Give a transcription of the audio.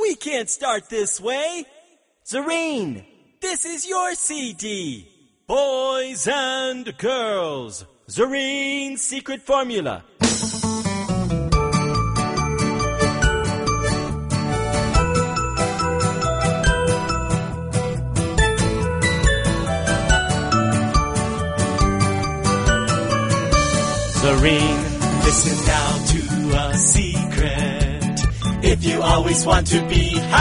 We can't start this way. Zareen, this is your CD. Boys and girls, Zareen's secret formula. Zareen, listen now to a secret. If you always want to be